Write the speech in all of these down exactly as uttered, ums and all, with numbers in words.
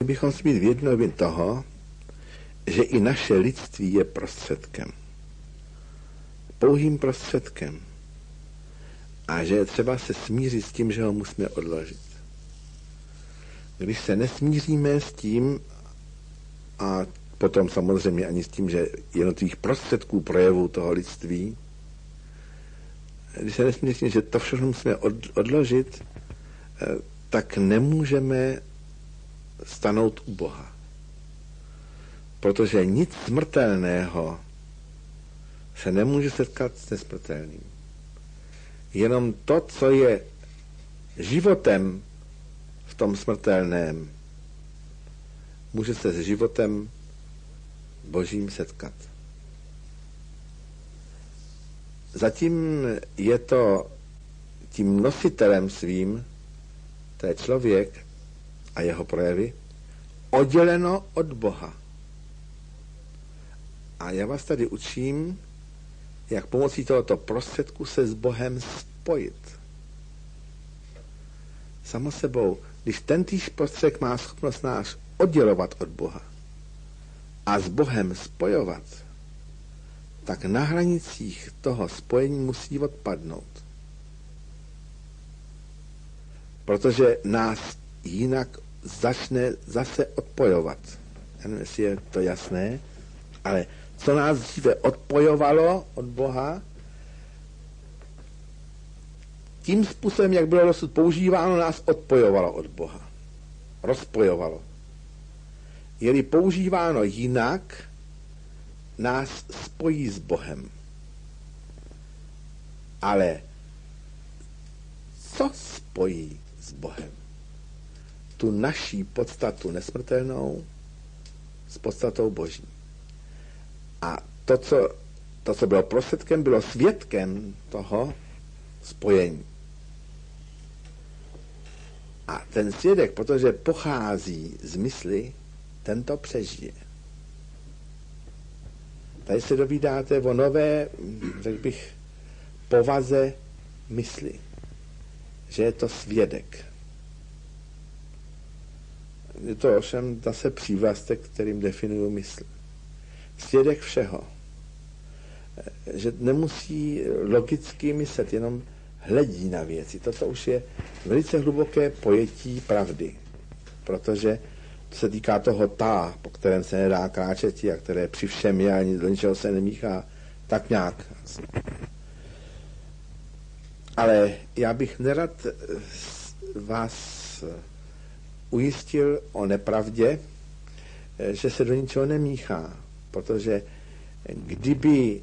bychom si být vědomi toho, že i naše lidství je prostředkem. Pouhým prostředkem. A že je třeba se smířit s tím, že ho musíme odložit. Když se nesmíříme s tím, a potom samozřejmě ani s tím, že jednotlivých prostředků projevů toho lidství, když se nesmíříme s tím, že to všechno musíme odložit, tak nemůžeme stanout u Boha. Protože nic smrtelného se nemůže setkat s nesmrtelným. Jenom to, co je životem v tom smrtelném, může se s životem Božím setkat. Zatím je to tím nositelem svým, to je člověk a jeho projevy, odděleno od Boha. A já vás tady učím, jak pomocí tohoto prostředku se s Bohem spojit. Samo sebou, když tentýž prostředek má schopnost nás oddělovat od Boha a s Bohem spojovat, tak na hranicích toho spojení musí odpadnout. Protože nás jinak začne zase odpojovat. Já nevím, jestli je to jasné, ale co nás dříve odpojovalo od Boha, tím způsobem, jak bylo dosud používáno, nás odpojovalo od Boha. Rozpojovalo. Je-li používáno jinak, nás spojí s Bohem. Ale co spojí s Bohem? Tu naší podstatu nesmrtelnou s podstatou Boží. A to, co, to, co bylo prostředkem, bylo svědkem toho spojení. A ten svědek, protože pochází z mysli, ten to přežije. Tady se dovídáte o nové, řekl bych, povaze mysli. Že je to svědek. Je to ovšem zase přívlastek, kterým definuju mysl. Svědek všeho. Že nemusí logicky myslet, jenom hledí na věci. Toto už je velice hluboké pojetí pravdy. Protože to se týká toho tá, po kterém se nedá kráčet a které při všem je, ani do ničeho se nemíchá, tak nějak. Ale já bych nerad vás ujistil o nepravdě, že se do ničeho nemíchá. Protože kdyby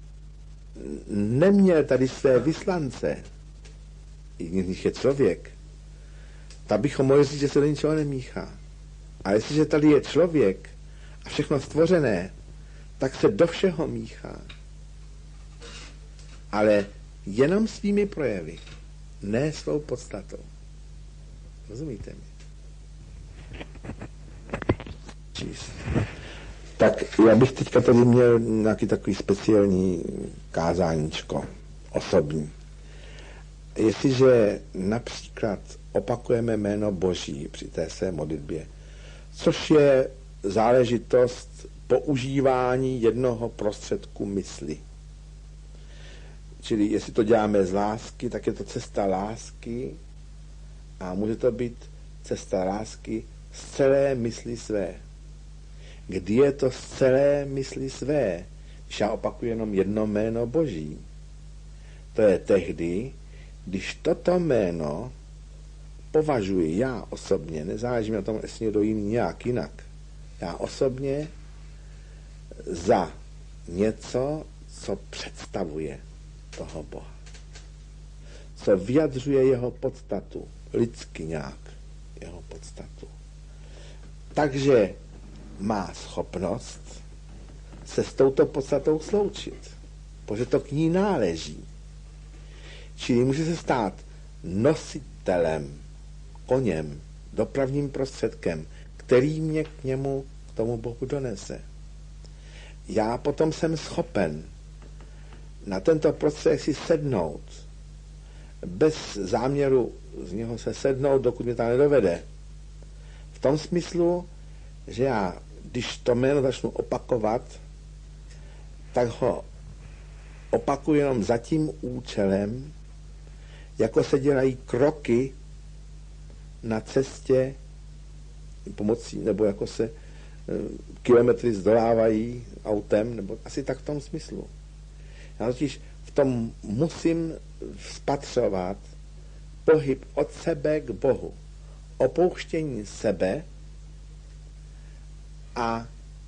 neměl tady své vyslance, i z nich je člověk, tak bychom mohli říct, že se do ničeho nemíchá. A jestliže tady je člověk a všechno stvořené, tak se do všeho míchá. Ale jenom svými projevy, ne svou podstatou. Rozumíte mi? Číst. Tak já bych teďka tady měl nějaký takový speciální kázáníčko, osobní. Jestliže například opakujeme jméno Boží při té své modlitbě, což je záležitost používání jednoho prostředku mysli. Čili jestli to děláme z lásky, tak je to cesta lásky a může to být cesta lásky z celé mysli své. Kdy je to z celé mysli své, když já opakuju jenom jedno jméno Boží? To je tehdy, když toto jméno považuji já osobně, nezáleží mi na tom, jestli někdo jiný nějak jinak, já osobně za něco, co představuje toho Boha. Co vyjadřuje jeho podstatu, lidsky nějak jeho podstatu. Takže má schopnost se s touto podstatou sloučit, protože to k ní náleží. Čili může se stát nositelem, koněm, dopravním prostředkem, který mě k němu, k tomu Bohu donese. Já potom jsem schopen na tento prostředek si sednout, bez záměru z něho se sednout, dokud mě tam nedovede. v tom smyslu, že já, když to jméno začnu opakovat, tak ho opakuju jenom za tím účelem, jako se dělají kroky na cestě pomocí, nebo jako se e, kilometry zdolávají autem, nebo asi tak v tom smyslu. Já totiž v tom musím spatřovat pohyb od sebe k Bohu, opouštění sebe a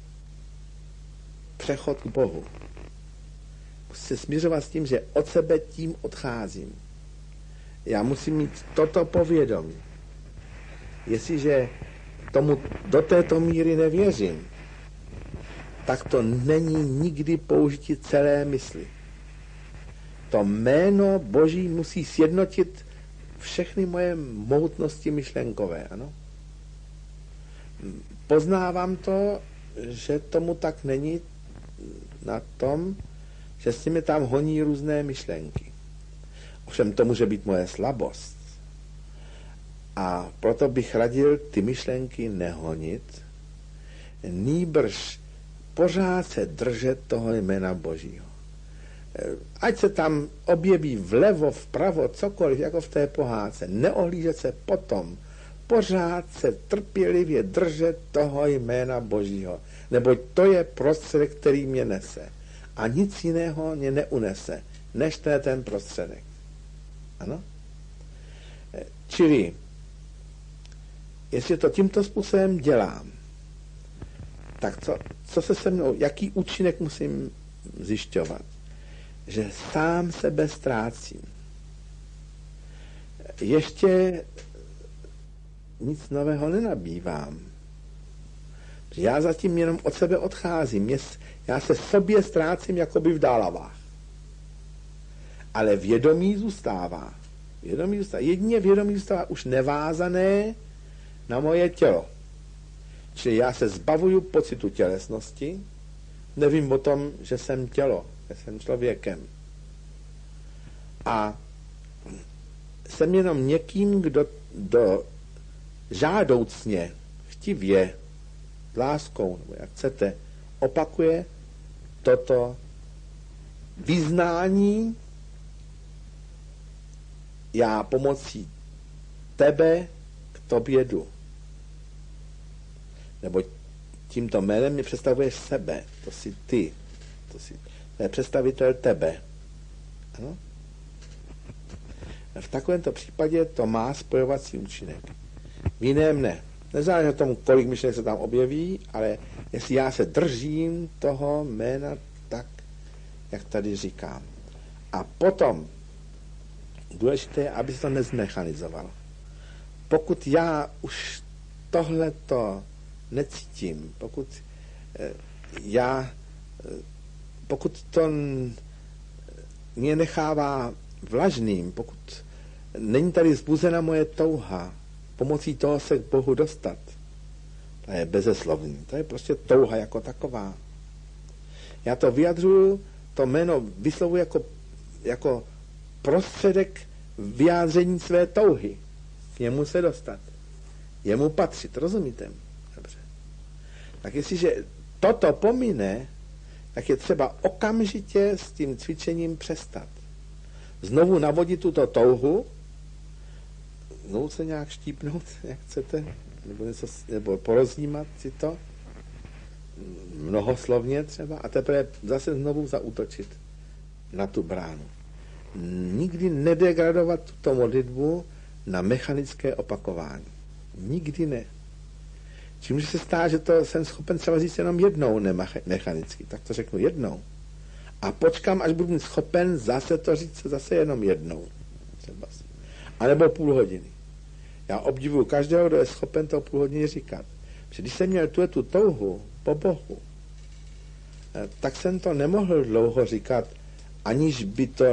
přechod k Bohu. Musím se směřovat s tím, že od sebe tím odcházím. Já musím mít toto povědomí. Jestliže tomu do této míry nevěřím, tak to není nikdy použití celé mysli. To jméno Boží musí sjednotit všechny moje mohutnosti myšlenkové, ano? Poznávám to, že tomu tak není na tom, že s nimi tam honí různé myšlenky. Ovšem to může být moje slabost. A proto bych radil ty myšlenky nehonit, nýbrž pořád se držet toho jména Božího. Ať se tam objeví vlevo, vpravo, cokoliv, jako v té pohádce, neohlížet se potom, pořád se trpělivě držet toho jména Božího, neboť to je prostředek, který mě nese. A nic jiného mě neunese, než to je ten prostředek. Ano? Čili, jestli to tímto způsobem dělám, tak co, co se se mnou, jaký účinek musím zjišťovat? Že sám sebe ztrácím. Ještě nic nového nenabývám. Já zatím jenom od sebe odcházím. Já se sobě ztrácím jakoby v dálavách. Ale vědomí zůstává. Vědomí zůstává. Jedině vědomí zůstává už nevázané na moje tělo. Čili já se zbavuju pocitu tělesnosti, nevím o tom, že jsem tělo, že jsem člověkem. A jsem jenom někým, kdo do žádoucně, chtivě, láskou, nebo jak chcete, opakuje toto vyznání: já pomocí tebe k tobě jdu. Nebo tímto jménem mi představuješ sebe. To jsi ty. To, jsi, to je představitel tebe. Ano? V takovémto případě to má spojovací účinek. V jiném ne. Nezáleží na tom, kolik myšlenek se tam objeví, ale jestli já se držím toho jména tak, jak tady říkám. A potom důležité je, aby se to nezmechanizovalo. Pokud já už tohleto necítím, pokud já, pokud to mě nechává vlažným, pokud není tady zbuzena moje touha pomocí toho se k Bohu dostat, to je bezeslovný, to je prostě touha jako taková. Já to vyjadřuju, to jméno vyslovuji jako, jako prostředek vyjádření své touhy, k němu se dostat, jemu patřit, rozumíte? Dobře. Tak jestliže toto pomine, tak je třeba okamžitě s tím cvičením přestat. Znovu navodit tuto touhu, znovu se nějak štípnout, jak chcete, nebo, něco, nebo poroznímat si to, mnohoslovně třeba, a teprve zase znovu zaútočit na tu bránu. Nikdy nedegradovat tuto modlitbu na mechanické opakování. Nikdy ne. Čím může se stát, že to jsem schopen třeba říct jenom jednou nemechanicky, tak to řeknu jednou. A počkám, až budu schopen zase to říct zase jenom jednou. Třeba. A nebo půl hodiny. Já obdivuju každého, kdo je schopen to půl hodiny říkat. Protože když jsem měl tu, tu touhu po Bohu, tak jsem to nemohl dlouho říkat, aniž by to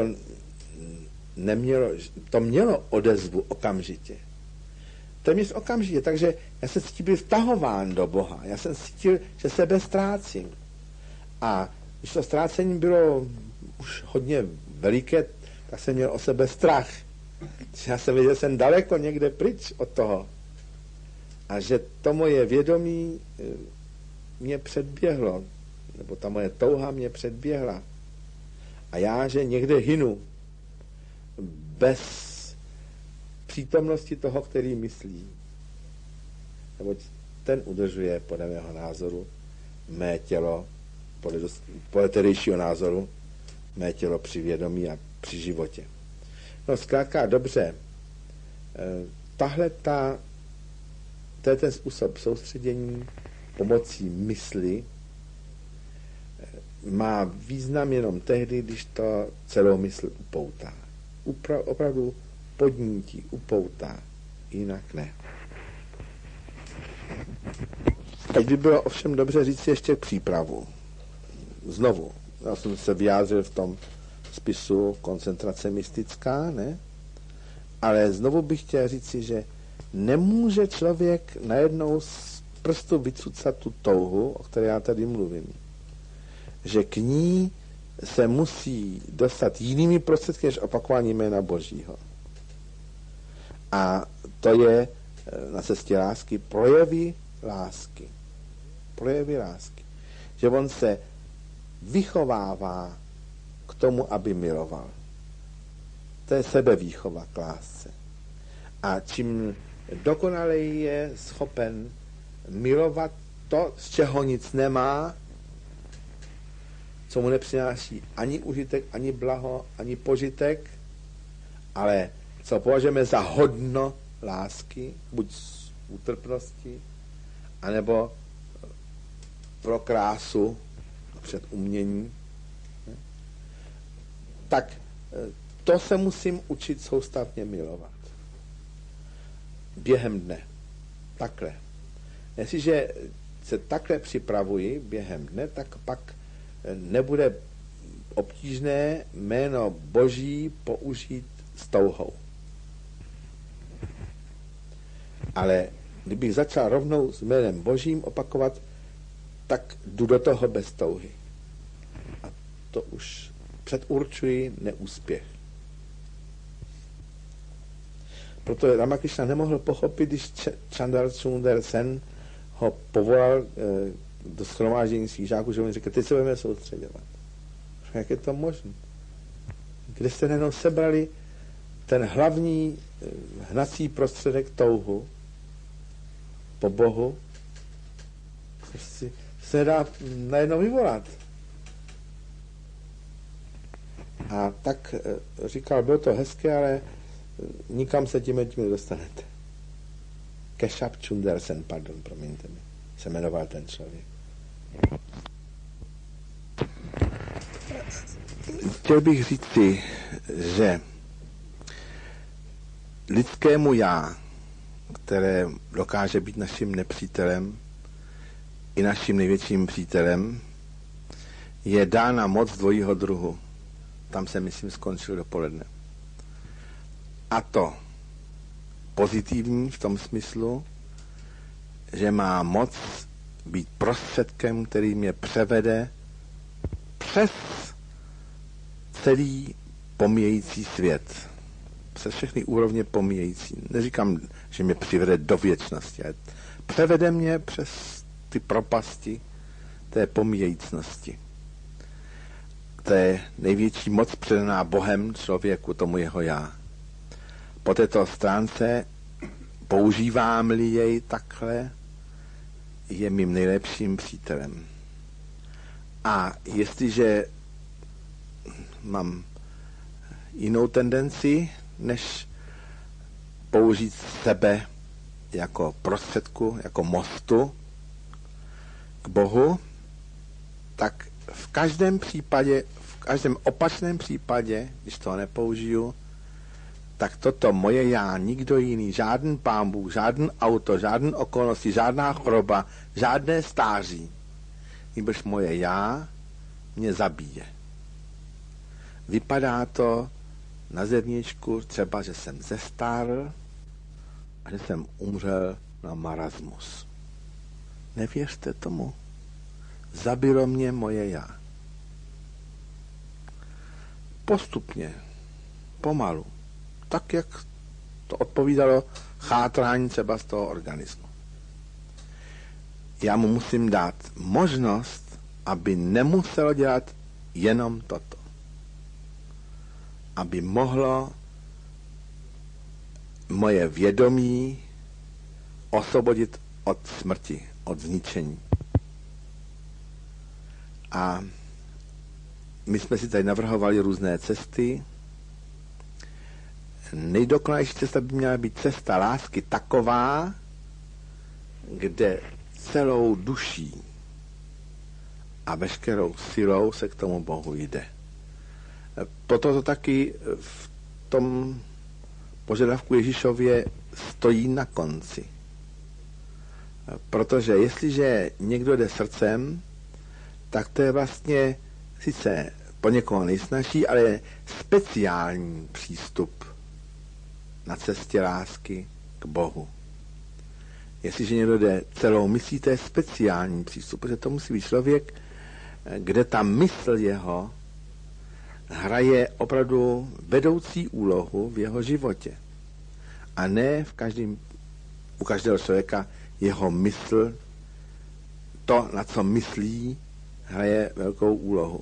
nemělo, to mělo odezvu okamžitě. Téměř okamžitě, takže já jsem cítil byl vtahován do Boha. Já jsem cítil, že sebe ztrácím. A když to ztrácení bylo už hodně veliké, tak jsem měl o sebe strach. Já jsem věděl, že jsem daleko někde pryč od toho. a že to moje vědomí mě předběhlo, nebo ta moje touha mě předběhla a já, že někde hynu bez přítomnosti toho, který myslí, nebo ten udržuje, podle mého názoru, mé tělo, podle, podle tehdejšího názoru, mé tělo při vědomí a při životě. No zkrátka dobře, tahle ta, to je ten způsob soustředění pomocí mysli, má význam jenom tehdy, když to celou mysl upoutá. Upra- opravdu podnítí, upoutá, jinak ne. Teď by bylo ovšem dobře říct si ještě přípravu. Znovu, já jsem se vyjádřil v tom spisu koncentrace mystická, ne? Ale znovu bych chtěl říci, že nemůže člověk najednou z prstu vycucat tu touhu, o které já tady mluvím. Že k ní se musí dostat jinými prostředky než opakování jména Božího. A to je na cestě lásky projevy lásky. Projevy lásky. Že on se vychovává k tomu, aby miloval. To je sebevýchova k lásce. A čím dokonaleji je schopen milovat to, z čeho nic nemá, co mu nepřináší ani užitek, ani blaho, ani požitek, ale co považujeme za hodno lásky, buď z útrpnosti, anebo pro krásu, před umění, tak to se musím učit soustavně milovat. Během dne. Takhle. Jestliže se takhle připravuji během dne, tak pak nebude obtížné jméno Boží použít s touhou. Ale kdybych začal rovnou s jménem Božím opakovat, tak jdu do toho bez touhy. A to už předurčuji neúspěch. Proto Ramakrishna nemohl pochopit, když Chandra Sundar Sen ho povolal do shromáždění svých žáků, že on řekl, teď se budeme soustředovat. Jak je to možné? Kde jste najednou sebrali ten hlavní hnací prostředek touhu po Bohu, si se dá najednou vyvolat. A tak říkal, bylo to hezké, ale nikam se tím tím nedostanete. Keshab Chunder Sen, pardon, promiňte mi, se jmenoval ten člověk. Chtěl bych říct si, že lidskému já, které dokáže být naším nepřítelem i naším největším přítelem, je dána moc dvojího druhu. Tam se, myslím, skončil dopoledne. A to pozitivní v tom smyslu, že má moc být prostředkem, který mě převede přes celý pomíjející svět. Přes všechny úrovně pomíjející. Neříkám, že mě přivede do věčnosti, ale převede mě přes ty propasti té pomíjejícnosti. To je největší moc předaná Bohem člověku, tomu jeho já. Po této stránce používám-li jej takhle, je mým nejlepším přítelem. A jestliže mám jinou tendenci, než použít sebe jako prostředku, jako mostu k Bohu, tak v každém případě, v každém opačném případě, když to nepoužiju, tak toto moje já, nikdo jiný, žádný Pán Bůh, žádný auto, žádný okolnosti, žádná choroba, žádné stáří, nebož moje já mě zabíje. Vypadá to na zevnějšku třeba, že jsem zestárl a že jsem umřel na marasmus. Nevěřte tomu. Zabilo mě moje já. Postupně, pomalu, tak, jak to odpovídalo chátrání třeba z toho organismu. já mu musím dát možnost, aby nemuselo dělat jenom toto. Aby mohlo moje vědomí osvobodit od smrti, od zničení. A my jsme si tady navrhovali různé cesty. Nejdokonalejší cesta by měla být cesta lásky taková, kde celou duší a veškerou silou se k tomu Bohu jde. Proto to taky v tom požadavku Ježíšově stojí na konci. Protože jestliže někdo jde srdcem, tak to je vlastně sice po někoho nejsnažší, ale speciální přístup na cestě lásky k Bohu. Jestliže někdo jde celou myslí, to je speciální přístup, protože to musí být člověk, kde ta mysl jeho hraje opravdu vedoucí úlohu v jeho životě. A ne v každém, u každého člověka jeho mysl, to, na co myslí, hraje velkou úlohu.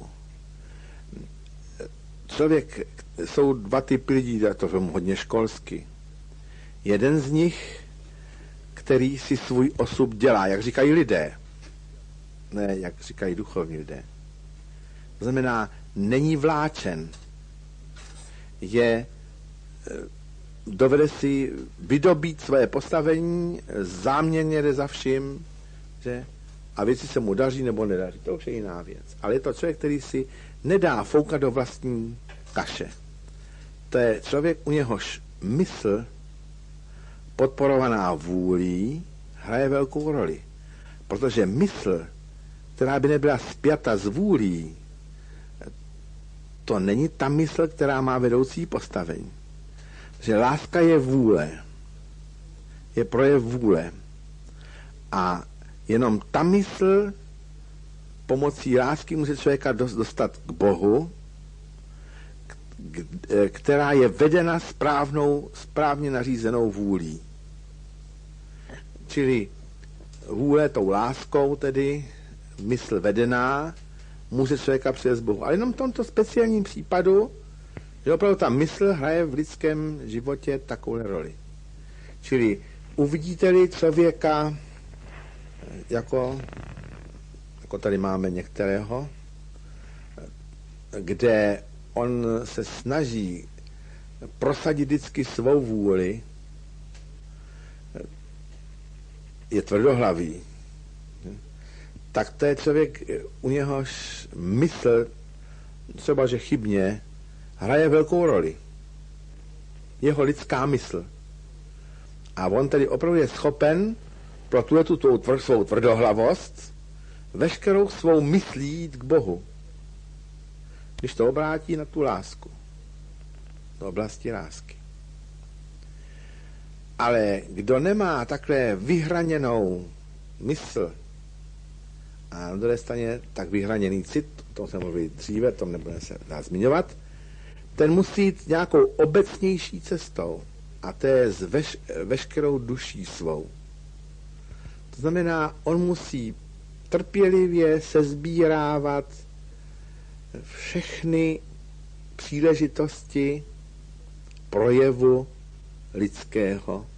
Člověk, jsou dva typy lidí, to je hodně školsky. Jeden z nich, který si svůj osud dělá, jak říkají lidé, ne, jak říkají duchovní lidé. To znamená, není vláčen. Je, dovede si vydobít své postavení, záměrně jde za vším, že, a věci se mu daří nebo nedaří. To už je jiná věc. Ale je to člověk, který si nedá foukat do vlastní kaše. To je člověk, u něhož mysl podporovaná vůlí hraje velkou roli. Protože mysl, která by nebyla spjata s vůlí, to není ta mysl, která má vedoucí postavení. Že láska je vůle. Je projev vůle. A jenom ta mysl pomocí lásky může člověka dostat k Bohu, která je vedena správnou, správně nařízenou vůlí. Čili vůle tou láskou, tedy mysl vedená, může člověka přivést Bohu. Ale jenom v tomto speciálním případu, že opravdu ta mysl hraje v lidském životě takovou roli. Čili uvidíte-li člověka, jako, jako tady máme některého, kde on se snaží prosadit vždycky svou vůli, je tvrdohlavý, tak to je člověk, u něhož mysl, třeba že chybně, hraje velkou roli. Jeho lidská mysl. A on tedy opravdu je schopen pro tuto tu tvr, svou tvrdohlavost veškerou svou myslí jít k Bohu. Když to obrátí na tu lásku. Do oblasti lásky. Ale kdo nemá takhle vyhraněnou mysl a na druhé straně tak vyhraněný cit, o tom jsem mluvil dříve, tom nebudeme se dát zmiňovat, ten musí jít nějakou obecnější cestou a to je s veš, veškerou duší svou. To znamená, on musí trpělivě sesbírávat všechny příležitosti projevu lidského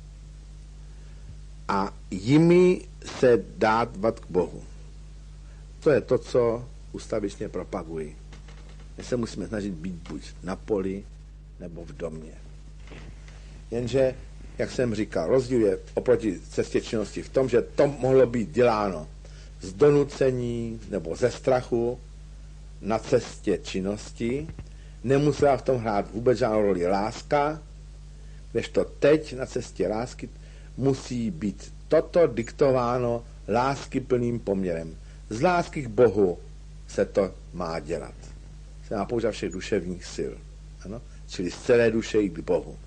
a jimi se dát vat k Bohu. To je to, co ustavičně propagují. My se musíme snažit být buď na poli, nebo v domě. Jenže, jak jsem říkal, rozdíl je oproti cestě činnosti v tom, že to mohlo být děláno z donucení nebo ze strachu na cestě činnosti. Nemusela v tom hrát vůbec žádnou roli láska, kdežto teď na cestě lásky musí být toto diktováno láskyplným poměrem. Z lásky k Bohu se to má dělat. Se má používat všech duševních sil. Ano? Čili z celé duše jít k Bohu.